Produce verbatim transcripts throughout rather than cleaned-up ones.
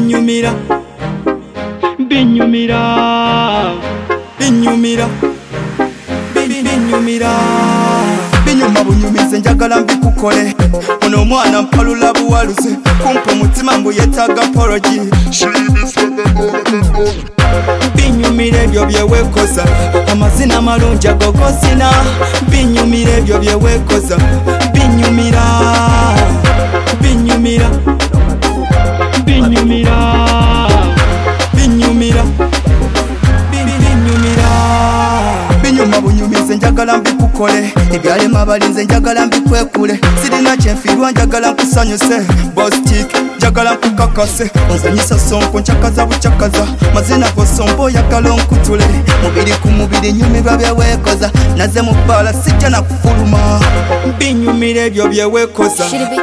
binyumira binyumira binyumira binyumira binyuma bunyumize njagala mbikukole ono omwana mpalula buwaluze kumpa omutima mbu yetaaga apology binyumira ebyo byewekoza amazina malungi agogosina binyumira ebyo byewekoza binyumira binyumira binyumira binyumira binyumira binyuma bunyumize njagala mbikukole ebyalema abalinze njagala mbikwekule sirina kyenfiirwa njagala nkusanyuse bostik njagala nkukakase onzanyisa sonko nkyakaza bukyakaza mazina gosomba oyagala onkutule mubiri ku mubiri nyumirwa byewekoza naze mu bbala sijja nakufuluma binyumira ebyo byewekoza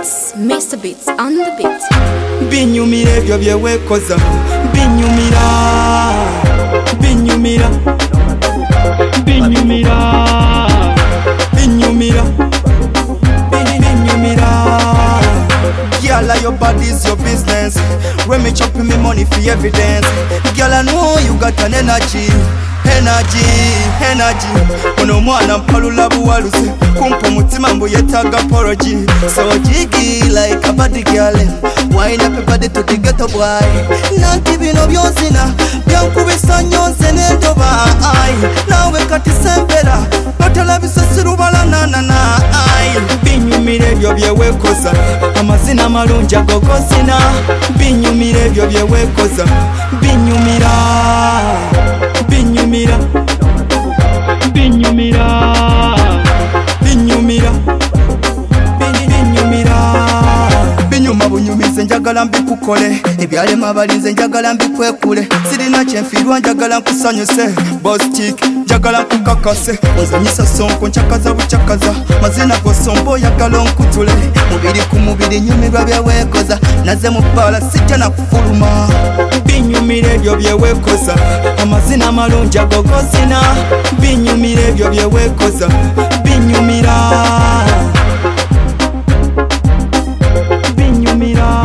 binyumira ebyo byewekoza binyumira binyumira binyumira binyumira binyumira girl, your body is your business. When me chopping me money for evidence. Girl, I know you got an energy, energy, energy. Ono mwana mpalula buwaluze kumpa omutima mbu yetaaga apology. So jiggy like a body girl, wind up your body to the ghetto boy. Nanti bino byonsina byankubisa nyonse n'endoba ai nawe kati sembera notela bisasirubala nanana ai binyumira ebyo byewekoza amazina malungi agogosina binyumira ebyo byewekoza binyumira binyumira binyumira binyumira binyumira binyuma bunyumize njagala mbikukole ebyalema abalinze njagala mbikwekule sirina kyenfiirwa njagala nkusanyuse bostik njagala nkukakase onzanyisa sonko nkyakaza bukyakaza mazina gosomba oyagala onkutule mubiri ku mubiri nyumirwa byewekoza naze mu bbala sijja nakufuluma binyumira ebyo byewekoza amazina malungi agogosina binyumira ebyo byewekoza binyumira binyumira